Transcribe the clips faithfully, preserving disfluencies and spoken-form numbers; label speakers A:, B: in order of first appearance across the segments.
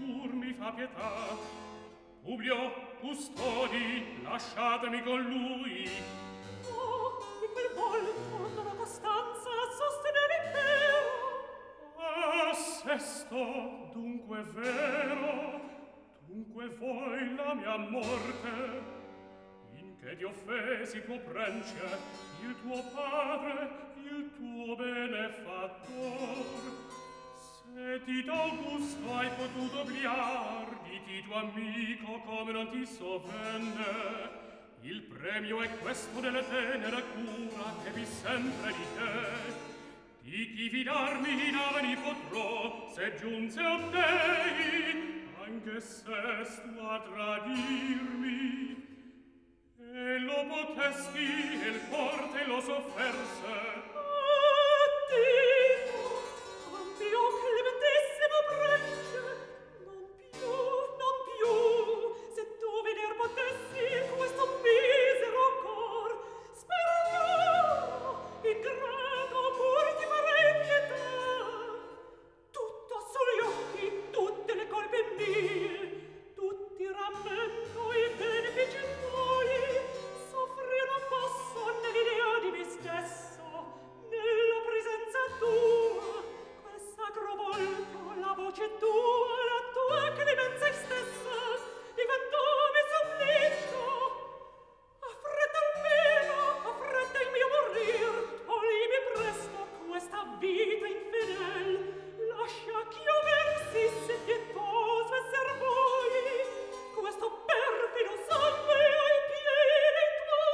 A: pur mi fa pietà. Publio, custodi, lasciatemi con lui.
B: Oh, di quel volto non ho costanza a sostenere impero.
A: Ah, sesto, dunque è vero, dunque vuoi la mia morte. In che ti offesi tuo prence, il tuo padre, il tuo benefattor. Se Tito Augusto hai potuto obliar di Tito amico come non ti sovvenne, il premio è questo delle tenere cura che vi sempre di te. Di chi fidarmi inaveni potrò, se giunse a dei, anche sesto a tradirmi. E lo potesti, e il cor te lo sofferse.
B: Ah, Tito, oh mio clementissimo prece, non più, non più, se tu veder potessi questo misero cor, spero no, ingrato pur ti farei pietà. Tutto sugli occhi, tutte le colpe mie, tutti rammento i benefici tuoi, soffrir non posso nell'idea di me stesso, nella presenza tua, quel sacro volto, la voce tua, la tua clemenza stessa, diventami supplicio. Affretta almeno, affretta il mio morir, tolimi presto questa vita infedel, lascia ch'io versi se pietoso esser voi, questo perfido sangue ai piedi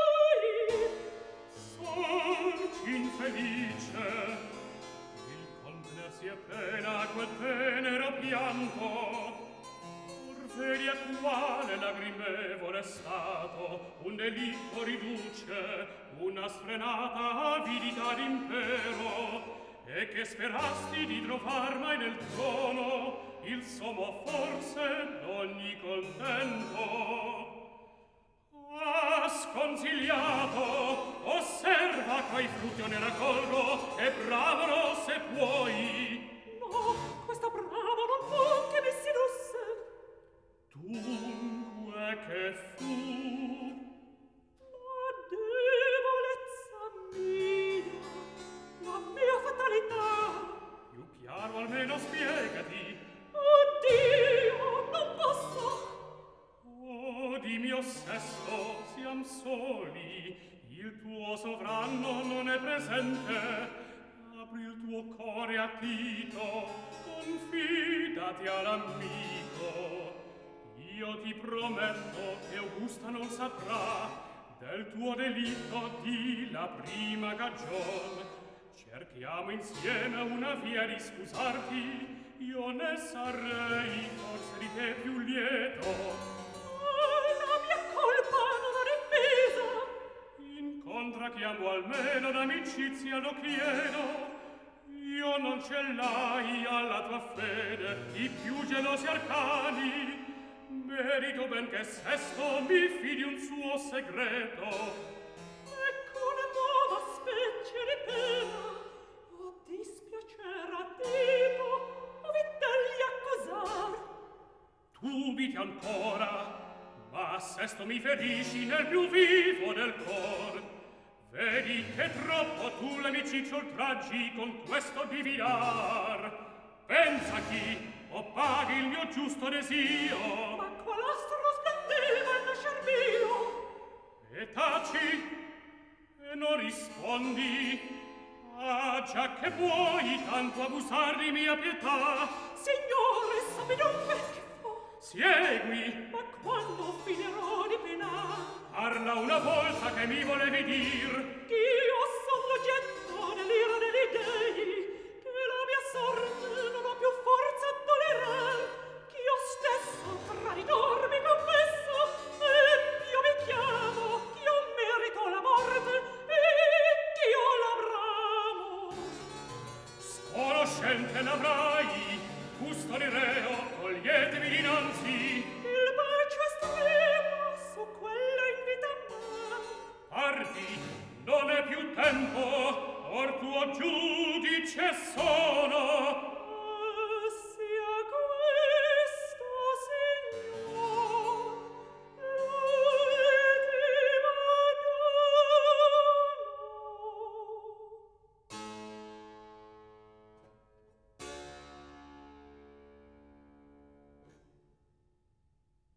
B: tuoi.
A: Sorgi infelice, il contenersi appena a quel tenero pianto, vedi a quale lagrimevole stato un delitto riduce, una sfrenata avidità d'impero, e che sperasti di trovar mai nel trono il sommo forse d'ogni contento. Ah, sconsigliato, osserva quai frutti io ne raccolgo e bravano se puoi.
B: No, questa brava non fu che mi sedusse.
A: Dunque che fu
B: la debolezza mia, la mia fatalità.
A: più chiaro almeno spiegati.
B: Oh Dio, non posso.
A: Oh, di mio sesto siam soli, il tuo sovranno non è presente. Apri il tuo core a Tito, confidati all'amico. Io ti prometto che Augusta non saprà del tuo delitto di la prima cagion. Cerchiamo insieme una via di scusarti, io ne sarei forse di te più lieto.
B: Oh, la mia colpa non ho difesa.
A: Incontracchiamo almeno d'amicizia lo chiedo. Io non ce l'hai alla tua fede i più gelosi arcani. Merito ben che sesto mi fidi un suo segreto.
B: Ecco una nuova specie di pena. Oh, dispiacer a Tito, o vitelli accusar.
A: Dubiti ancora, ma sesto mi ferisci nel più vivo del cor. Vedi che troppo tu l'amicizia oltraggi con questo divinar. Pensa chi o paghi il mio giusto desio.
B: Ma qual astro splendeva il nascer mio?
A: E taci, e non rispondi. Ah, già che vuoi tanto abusar di mia pietà.
B: Signore, sappi dunque che fu.
A: Siegui.
B: Ma quando finirò di penar?
A: Parla una volta che mi volevi dir.
B: Io son l'oggetto dell'ira degli dei, che la mia sorte non ho più forza a tollerar, ch'io stesso traditor mi confesso, e io mi chiamo, ch'io merito la morte, e ch'io la bramo.
A: Sconoscente l'avrai, custodi reo, toglietemi dinanzi.
B: Il bacio estremo su quella in vita man.
A: Parti, non è più tempo, or tuo giudice sono.